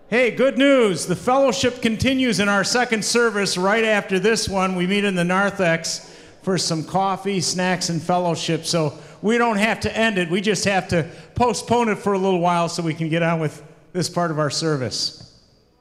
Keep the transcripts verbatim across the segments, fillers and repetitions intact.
Hey, good news. The fellowship continues in our second service right after this one. We meet in the narthex for some coffee, snacks, and fellowship. So we don't have to end it. We just have to postpone it for a little while so we can get on with this part of our service.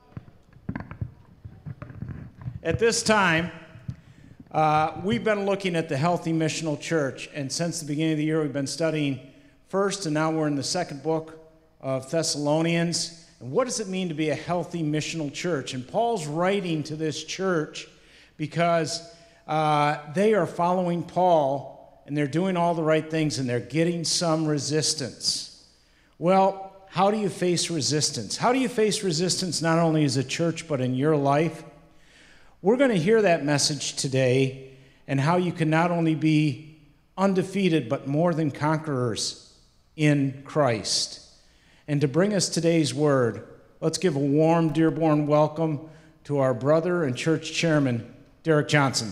At this time, uh, we've been looking at the Healthy Missional Church. And since the beginning of the year, we've been studying first, and now we're in the second book of Thessalonians. And what does it mean to be a healthy missional church? And Paul's writing to this church because uh, they are following Paul, and they're doing all the right things, and they're getting some resistance. Well, how do you face resistance? How do you face resistance not only as a church, but in your life? We're going to hear that message today, and how you can not only be undefeated, but more than conquerors in Christ. And to bring us today's word, let's give a warm Dearborn welcome to our brother and church chairman, Derek Johnson.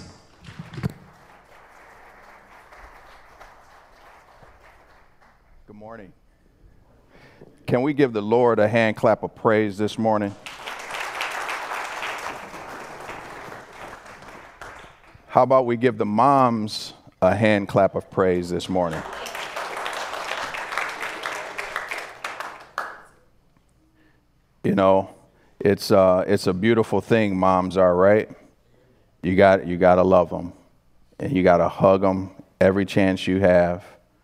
Good morning. Can we give the Lord a hand clap of praise this morning? How about we give the moms a hand clap of praise this morning? You know, it's uh, it's a beautiful thing, moms are, right? You got you got to love them, and you got to hug them every chance you have,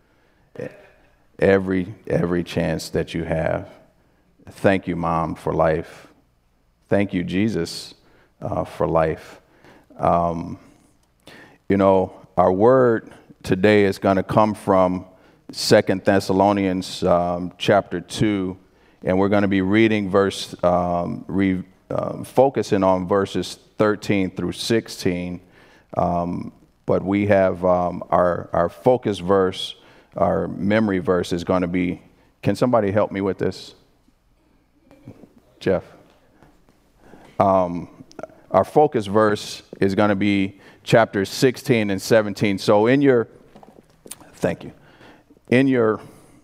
every every chance that you have. Thank you, Mom, for life. Thank you, Jesus, uh, for life. Um, you know, our word today is going to come from Second Thessalonians um, chapter two. And we're going to be reading verse, um, re, um, focusing on verses thirteen through sixteen. Um, but we have um, our our focus verse, our memory verse is going to be. Can somebody help me with this, Jeff? Um, our focus verse is going to be chapters sixteen and seventeen. So in your, thank you, in your.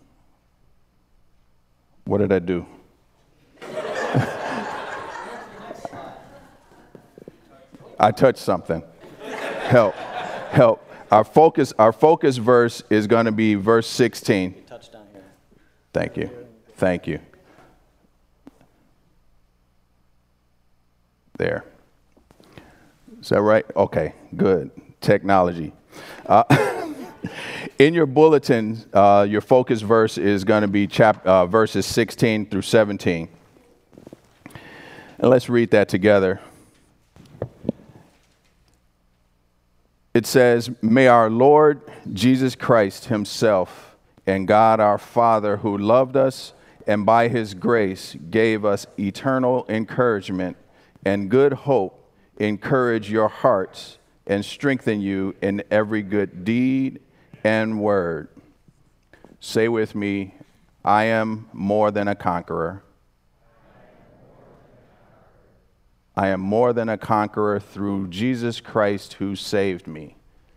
What did I do? I touched something. Help. Help. Our focus, our focus verse is going to be verse sixteen. You touched down here. Thank you. Thank you. There. Is that right? Okay, good. Technology. Uh, In your bulletin, uh, your focus verse is going to be chap- uh, verses sixteen through seventeen. And let's read that together. It says, "May our Lord Jesus Christ himself and God our Father, who loved us and by his grace gave us eternal encouragement and good hope, encourage your hearts and strengthen you in every good deed and word." Say with me, I am more than a conqueror. I am more than a conqueror through Jesus Christ who saved me.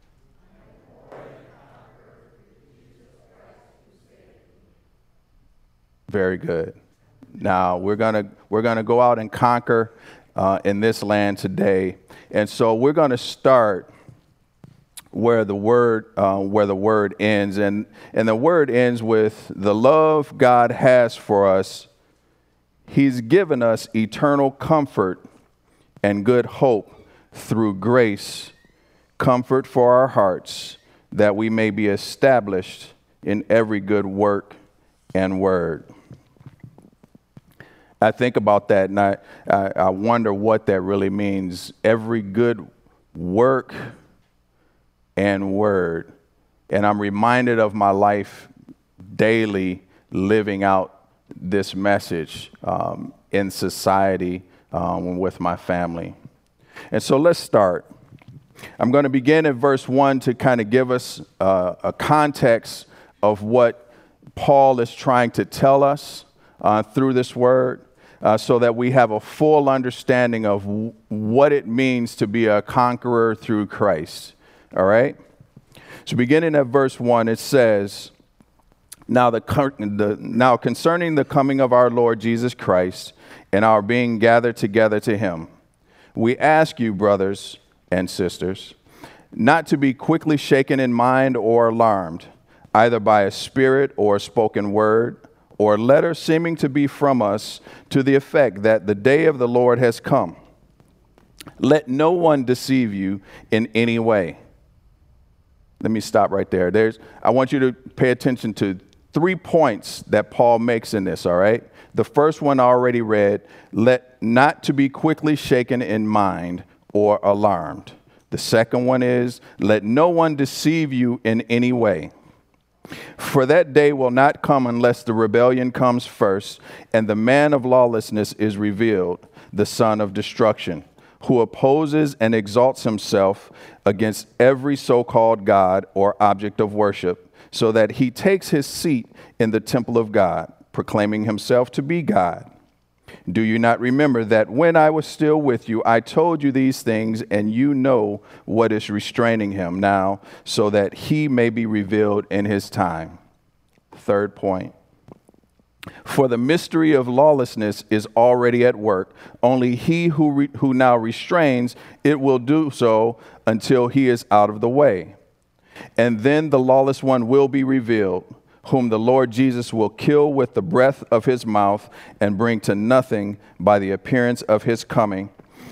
Very good. Now we're gonna we're gonna go out and conquer uh, in this land today, and so we're gonna start where the word uh, where the word ends, and and the word ends with the love God has for us. He's given us eternal comfort and good hope through grace, comfort for our hearts, that we may be established in every good work and word. I think about that, and I, I, I wonder what that really means. Every good work and word. And I'm reminded of my life daily living out this message um, in society um, with my family. And so let's start. I'm going to begin at verse one to kind of give us uh, a context of what Paul is trying to tell us uh, through this word, uh, so that we have a full understanding of w- what it means to be a conqueror through Christ. All right? So beginning at verse one, it says, Now, the, the now concerning the coming of our Lord Jesus Christ and our being gathered together to him, we ask you, brothers and sisters, not to be quickly shaken in mind or alarmed, either by a spirit or a spoken word, or letter seeming to be from us, to the effect that the day of the Lord has come. Let no one deceive you in any way. Let me stop right there. There's, I want you to pay attention to three points that Paul makes in this, all right? The first one I already read, let not to be quickly shaken in mind or alarmed. The second one is, let no one deceive you in any way. For that day will not come unless the rebellion comes first, and the man of lawlessness is revealed, the son of destruction, who opposes and exalts himself against every so-called God or object of worship, so that he takes his seat in the temple of God, proclaiming himself to be God. Do you not remember that when I was still with you, I told you these things, and you know what is restraining him now, so that he may be revealed in his time? Third point. For the mystery of lawlessness is already at work. Only he who, re- who now restrains it will do so until he is out of the way. And then the lawless one will be revealed, whom the Lord Jesus will kill with the breath of his mouth and bring to nothing by the appearance of his coming.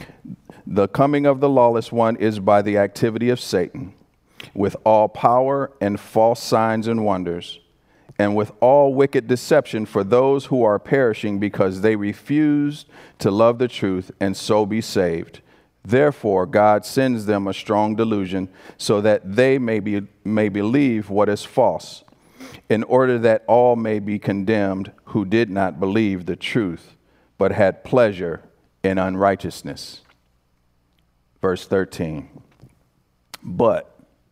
The coming of the lawless one is by the activity of Satan, with all power and false signs and wonders, and with all wicked deception for those who are perishing because they refused to love the truth and so be saved. Therefore, God sends them a strong delusion so that they may be, may believe what is false, in order that all may be condemned who did not believe the truth, but had pleasure in unrighteousness. Verse thirteen. But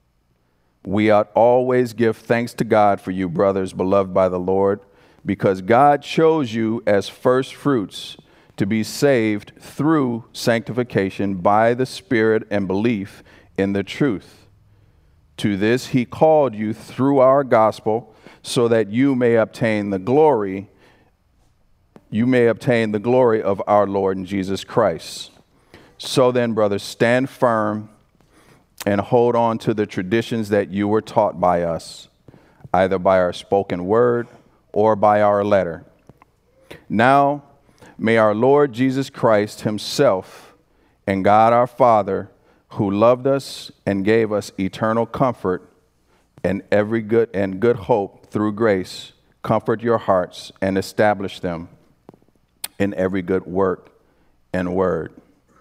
we ought always give thanks to God for you, brothers, beloved by the Lord, because God chose you as first fruits to be saved through sanctification by the Spirit and belief in the truth. To this he called you through our gospel, so that you may obtain the glory, you may obtain the glory of our Lord and Jesus Christ. So then, brothers, stand firm and hold on to the traditions that you were taught by us, either by our spoken word or by our letter. Now, may our Lord Jesus Christ himself and God our Father, who loved us and gave us eternal comfort and every good and good hope through grace, comfort your hearts and establish them in every good work and word.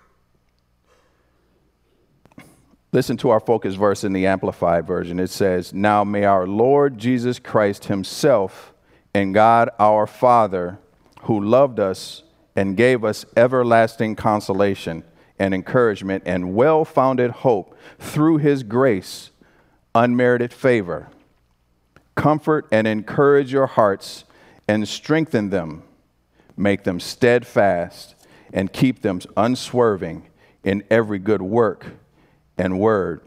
Listen to our focus verse in the Amplified Version. It says, now may our Lord Jesus Christ himself and God our Father, who loved us and gave us everlasting consolation and encouragement and well-founded hope through his grace, unmerited favor, comfort and encourage your hearts and strengthen them, make them steadfast and keep them unswerving in every good work and word.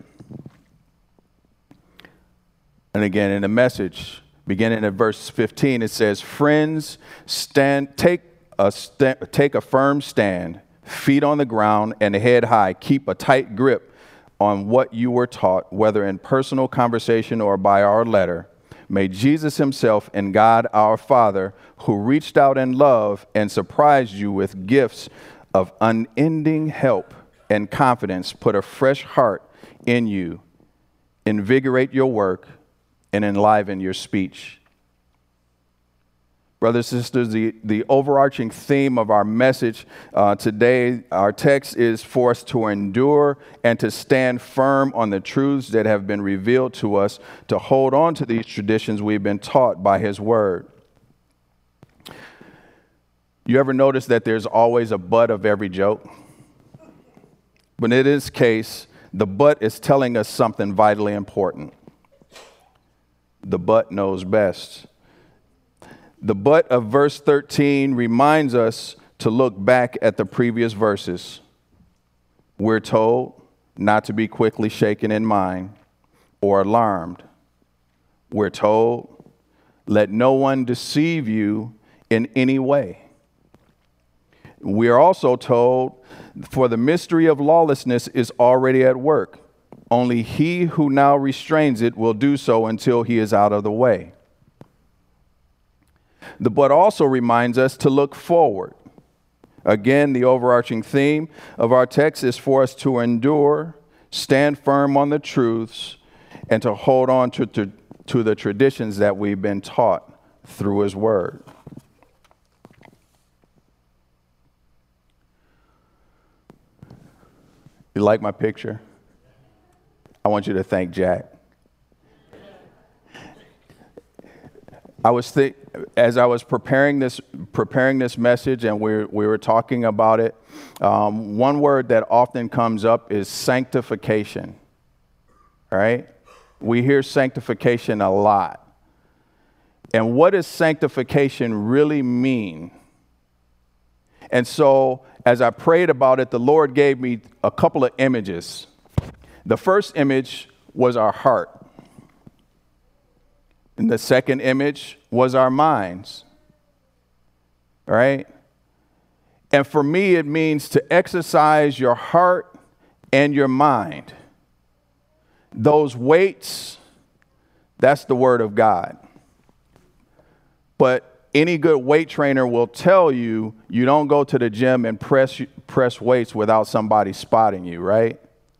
And again, in the Message, beginning at verse fifteen, it says, friends, stand, take a, st- take a firm stand, feet on the ground and head high. Keep a tight grip on what you were taught, whether in personal conversation or by our letter. May Jesus himself and God our Father, who reached out in love and surprised you with gifts of unending help and confidence, put a fresh heart in you, invigorate your work, and enliven your speech. Brothers and sisters, the, the overarching theme of our message uh, today, our text is for us to endure and to stand firm on the truths that have been revealed to us, to hold on to these traditions we've been taught by his word. You ever notice that there's always a but of every joke? But in this case, the but is telling us something vitally important. The but knows best. The but of verse thirteen reminds us to look back at the previous verses. We're told not to be quickly shaken in mind or alarmed. We're told Let no one deceive you in any way. We are also told, for the mystery of lawlessness is already at work. Only he who now restrains it will do so until he is out of the way. The but also reminds us to look forward. Again, the overarching theme of our text is for us to endure, stand firm on the truths, and to hold on to, to, to the traditions that we've been taught through his word. You like my picture? I want you to thank Jack. I was think as I was preparing this preparing this message, and we we were talking about it. Um, one word that often comes up is sanctification. All right, we hear sanctification a lot, and what does sanctification really mean? And so, as I prayed about it, the Lord gave me a couple of images. The first image was our heart. And the second image was our minds. All right? And for me, it means to exercise your heart and your mind. Those weights, that's the word of God. But any good weight trainer will tell you, you don't go to the gym and press press weights without somebody spotting you, right?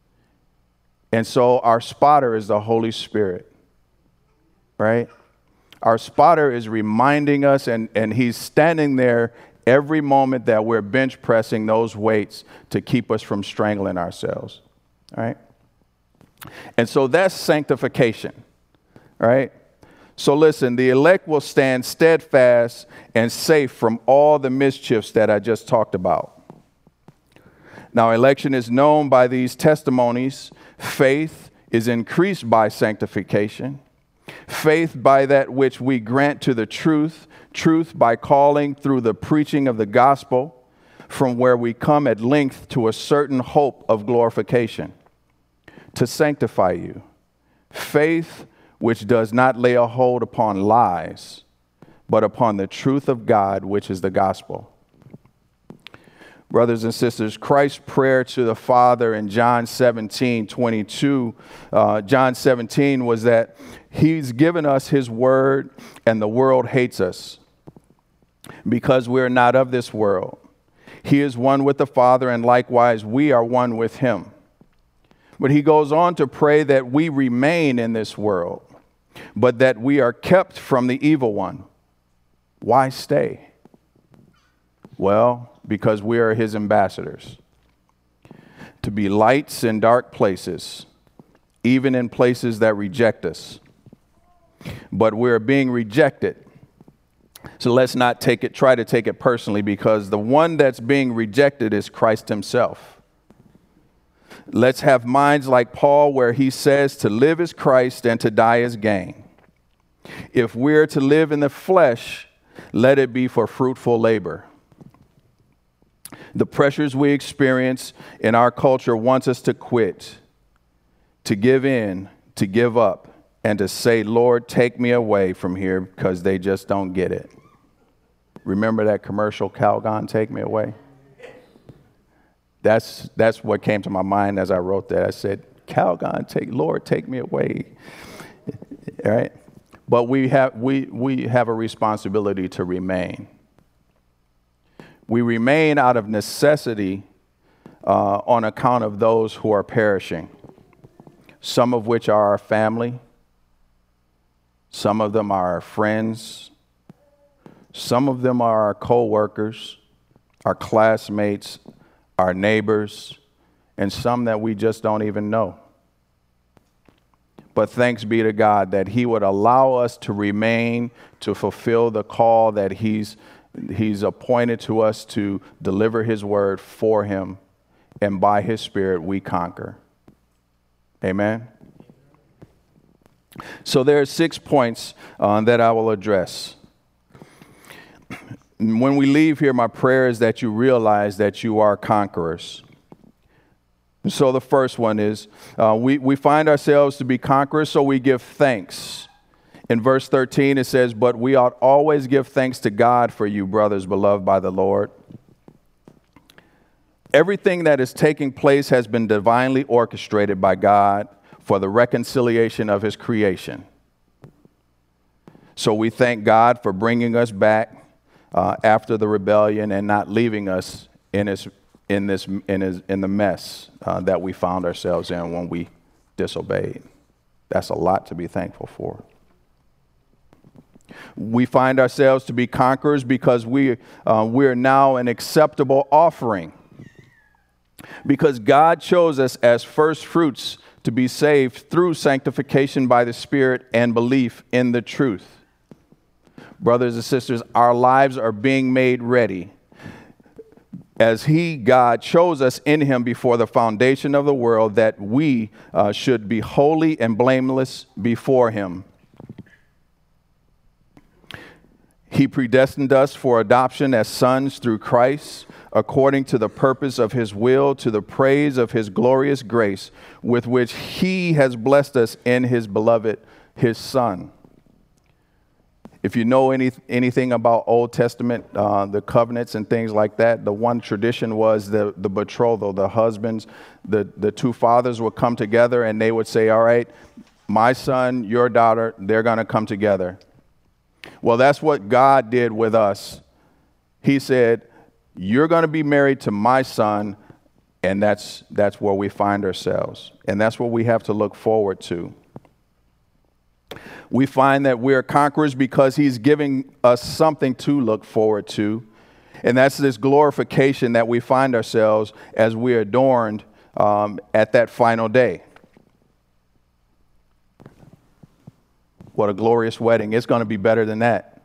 And so our spotter is the Holy Spirit, right? Our spotter is reminding us, and, and he's standing there every moment that we're bench pressing those weights to keep us from strangling ourselves, right? And so that's sanctification, right? So listen, the elect will stand steadfast and safe from all the mischiefs that I just talked about. Now, election is known by these testimonies. Faith is increased by sanctification. Faith by that which we grant to the truth. Truth by calling through the preaching of the gospel, from where we come at length to a certain hope of glorification. To sanctify you. Faith which does not lay a hold upon lies, but upon the truth of God, which is the gospel. Brothers and sisters, Christ's prayer to the Father in John seventeen twenty-two, uh, John seventeen was that he's given us his word and the world hates us because we're not of this world. He is one with the Father, and likewise we are one with him. But he goes on to pray that we remain in this world, but that we are kept from the evil one. Why stay? Well, because we are his ambassadors. To be lights in dark places, even in places that reject us. But we're being rejected. So let's not take it, try to take it personally, because the one that's being rejected is Christ himself. Let's have minds like Paul, where he says to live is Christ and to die is gain. If we're to live in the flesh, let it be for fruitful labor. The pressures we experience in our culture wants us to quit, to give in, to give up, and to say, Lord, take me away from here, because they just don't get it. Remember that commercial, Calgon, take me away? That's that's what came to my mind as I wrote that. I said, Calgon, take, Lord, take me away. All right? But we have we we have a responsibility to remain. We remain out of necessity uh, on account of those who are perishing, some of which are our family, some of them are our friends, some of them are our co-workers, our classmates, our neighbors, and some that we just don't even know. But thanks be to God that he would allow us to remain, to fulfill the call that he's He's appointed to us to deliver his word for him, and by his Spirit we conquer. Amen. So there are six points uh, that I will address. When we leave here, my prayer is that you realize that you are conquerors. So the first one is uh, we, we find ourselves to be conquerors, so we give thanks. In verse thirteen, it says, "But we ought always give thanks to God for you, brothers beloved by the Lord. Everything that is taking place has been divinely orchestrated by God for the reconciliation of his creation. So we thank God for bringing us back uh, after the rebellion and not leaving us in his, in this in his, in the mess uh, that we found ourselves in when we disobeyed. That's a lot to be thankful for. We find ourselves to be conquerors because we uh, we're now an acceptable offering. Because God chose us as first fruits to be saved through sanctification by the Spirit and belief in the truth. Brothers and sisters, our lives are being made ready as He, God, chose us in Him before the foundation of the world that we uh, should be holy and blameless before Him. He predestined us for adoption as sons through Christ, according to the purpose of His will, to the praise of His glorious grace, with which He has blessed us in His beloved, His Son. If you know any, anything about Old Testament, uh, the covenants and things like that, the one tradition was the, the betrothal, the husbands, the, the two fathers would come together and they would say, all right, my son, your daughter, they're going to come together. Well, that's what God did with us. He said, you're going to be married to my son, and that's that's where we find ourselves. And that's what we have to look forward to. We find that we're conquerors because He's giving us something to look forward to. And that's this glorification that we find ourselves as we're adorned um, at that final day. What a glorious wedding. It's going to be better than that.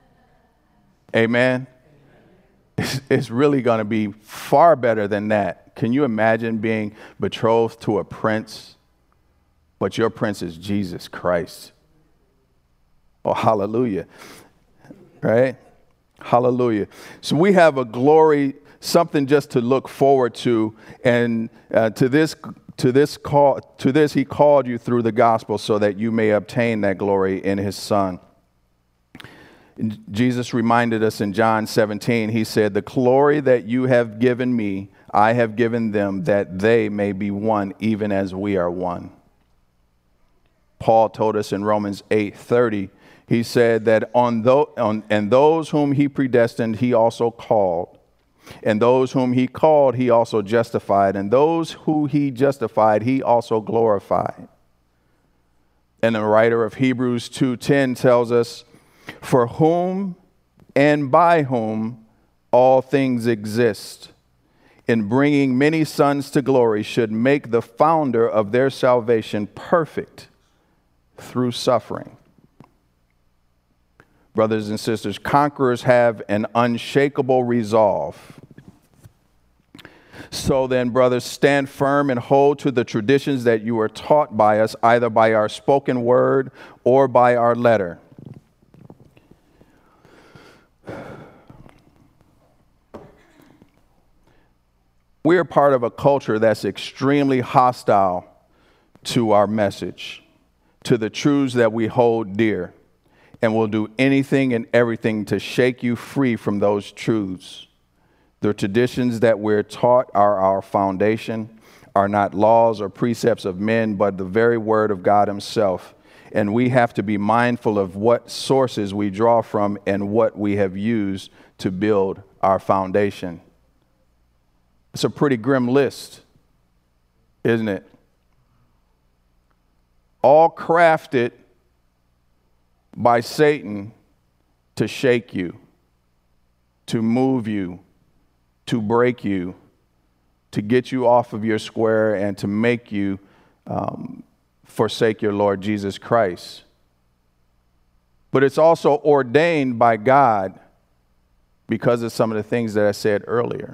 Amen. It's, it's really going to be far better than that. Can you imagine being betrothed to a prince, but your prince is Jesus Christ? Oh, hallelujah. Right? Hallelujah. So we have a glory, something just to look forward to. And uh, to this To this call, to this He called you through the gospel so that you may obtain that glory in His Son. And Jesus reminded us in John seventeen, He said, the glory that you have given me, I have given them, that they may be one, even as we are one. Paul told us in Romans eight thirty, he said that on, those, on and those whom He predestined, He also called. And those whom He called, He also justified. And those who He justified, He also glorified. And the writer of Hebrews two ten tells us, for whom and by whom all things exist, in bringing many sons to glory, should make the founder of their salvation perfect through suffering. Brothers and sisters, conquerors have an unshakable resolve. So then, brothers, stand firm and hold to the traditions that you are taught by us, either by our spoken word or by our letter. We are part of a culture that's extremely hostile to our message, to the truths that we hold dear, and will do anything and everything to shake you free from those truths. The traditions that we're taught are our foundation, are not laws or precepts of men, but the very word of God Himself. And we have to be mindful of what sources we draw from and what we have used to build our foundation. It's a pretty grim list, isn't it? All crafted by Satan to shake you, to move you, to break you, to get you off of your square, and to make you um, forsake your Lord Jesus Christ. But it's also ordained by God because of some of the things that I said earlier.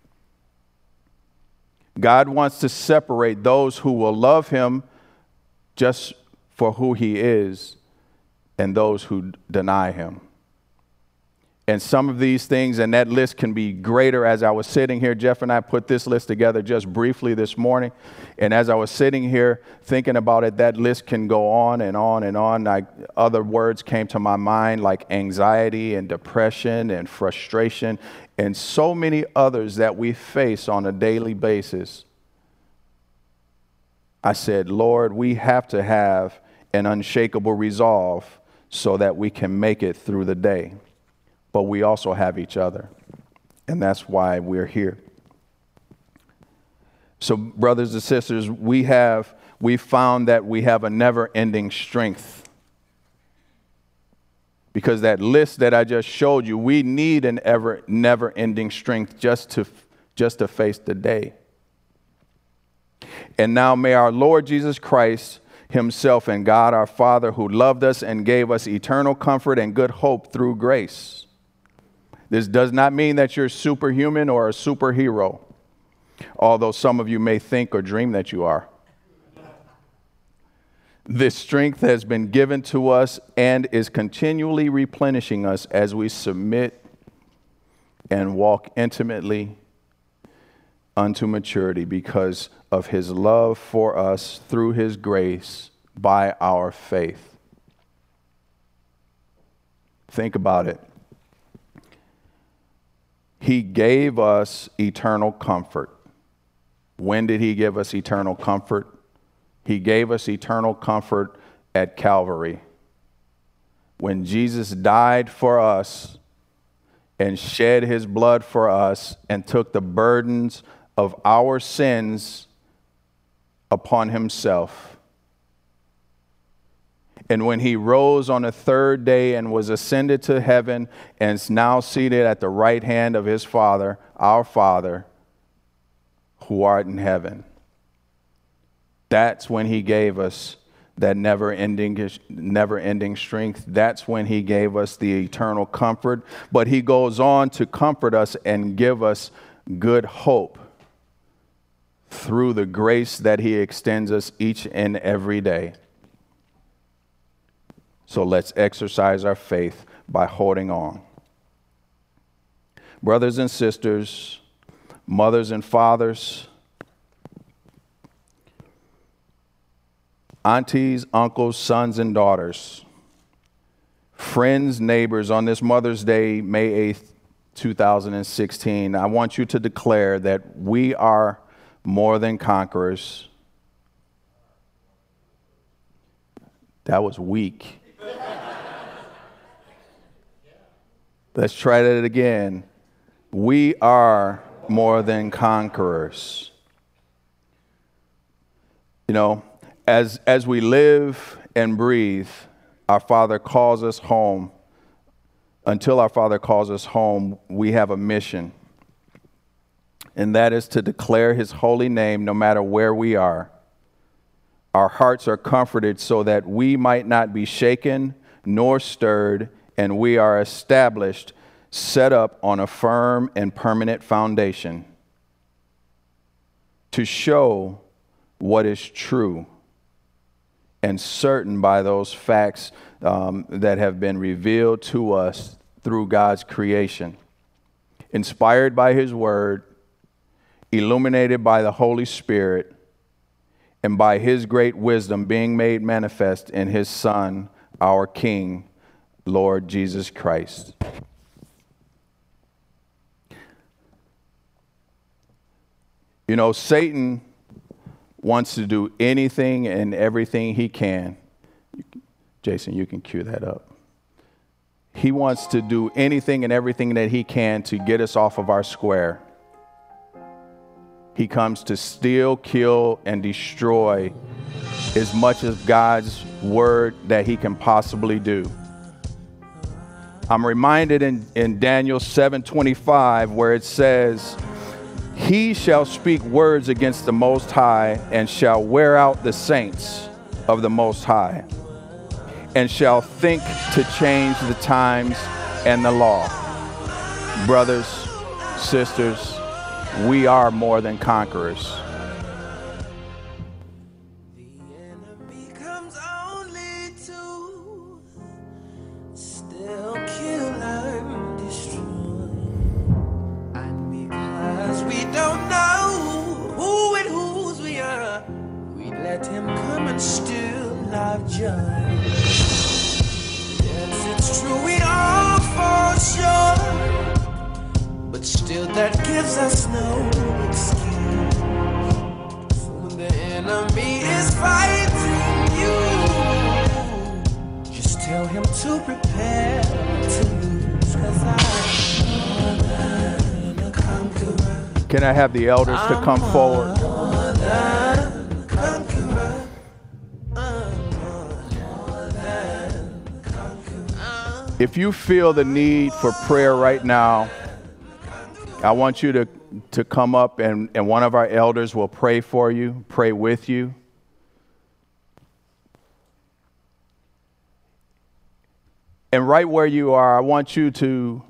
God wants to separate those who will love Him just for who He is and those who deny Him. And some of these things, and that list can be greater. As I was sitting here, Jeff and I put this list together just briefly this morning. And as I was sitting here thinking about it, that list can go on and on and on. I, other words came to my mind like anxiety and depression and frustration and so many others that we face on a daily basis. I said, Lord, we have to have an unshakable resolve so that we can make it through the day. But we also have each other, and that's why we're here. So, brothers and sisters, we have we found that we have a never-ending strength. Because that list that I just showed you, we need an ever never-ending strength just to just to face the day. And now may our Lord Jesus Christ himself and God our Father, who loved us and gave us eternal comfort and good hope through grace. This does not mean that you're superhuman or a superhero, although some of you may think or dream that you are. This strength has been given to us and is continually replenishing us as we submit and walk intimately unto maturity because of his love for us through his grace by our faith. Think about it. He gave us eternal comfort. When did he give us eternal comfort? He gave us eternal comfort at Calvary. When Jesus died for us and shed his blood for us and took the burdens of our sins upon himself. And when he rose on the third day and was ascended to heaven and is now seated at the right hand of his Father, our Father, who art in heaven. That's when he gave us that never-ending, never-ending strength. That's when he gave us the eternal comfort. But he goes on to comfort us and give us good hope through the grace that he extends us each and every day. So let's exercise our faith by holding on. Brothers and sisters, mothers and fathers, aunties, uncles, sons and daughters, friends, neighbors, on this Mother's Day, May eighth, two thousand sixteen, I want you to declare that we are more than conquerors. That was weak. Let's try that again. We are more than conquerors. You know, as as we live and breathe, our Father calls us home. Until our Father calls us home, we have a mission. And that is to declare his holy name no matter where we are. Our hearts are comforted so that we might not be shaken nor stirred, and we are established, set up on a firm and permanent foundation to show what is true and certain by those facts um, that have been revealed to us through God's creation, inspired by his word, illuminated by the Holy Spirit, and by his great wisdom being made manifest in his Son, our King, Lord Jesus Christ. You know, Satan wants to do anything and everything he can. Jason, you can cue that up. He wants to do anything and everything that he can to get us off of our square. He comes to steal, kill, and destroy as much of God's word that he can possibly do. I'm reminded in, in Daniel seven twenty-five where it says, he shall speak words against the Most High and shall wear out the saints of the Most High and shall think to change the times and the law. Brothers, sisters, we are more than conquerors. The enemy comes only to steal, kill, and destroy. Cause we don't know who and whose we are. We let him come and steal our joy. Yes, it's true, we all fall short, but still that gives us no excuse. So when the enemy is fighting you, just tell him to prepare to lose. Cause I'm more than a conqueror. Can I have the elders to come forward? More than a conqueror. I'm more than a conqueror. If you feel the need for prayer right now, I want you to, to come up and, and one of our elders will pray for you, pray with you. And right where you are, I want you to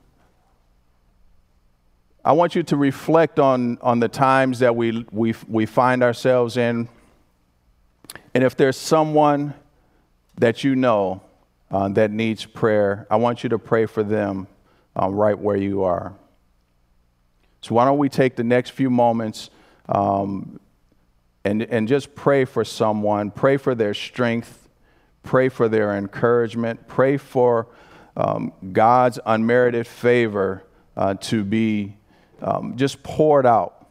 I want you to reflect on, on the times that we, we we find ourselves in. And if there's someone that you know uh, that needs prayer, I want you to pray for them uh, right where you are. So why don't we take the next few moments um, and, and just pray for someone, pray for their strength, pray for their encouragement, pray for um, God's unmerited favor uh, to be um, just poured out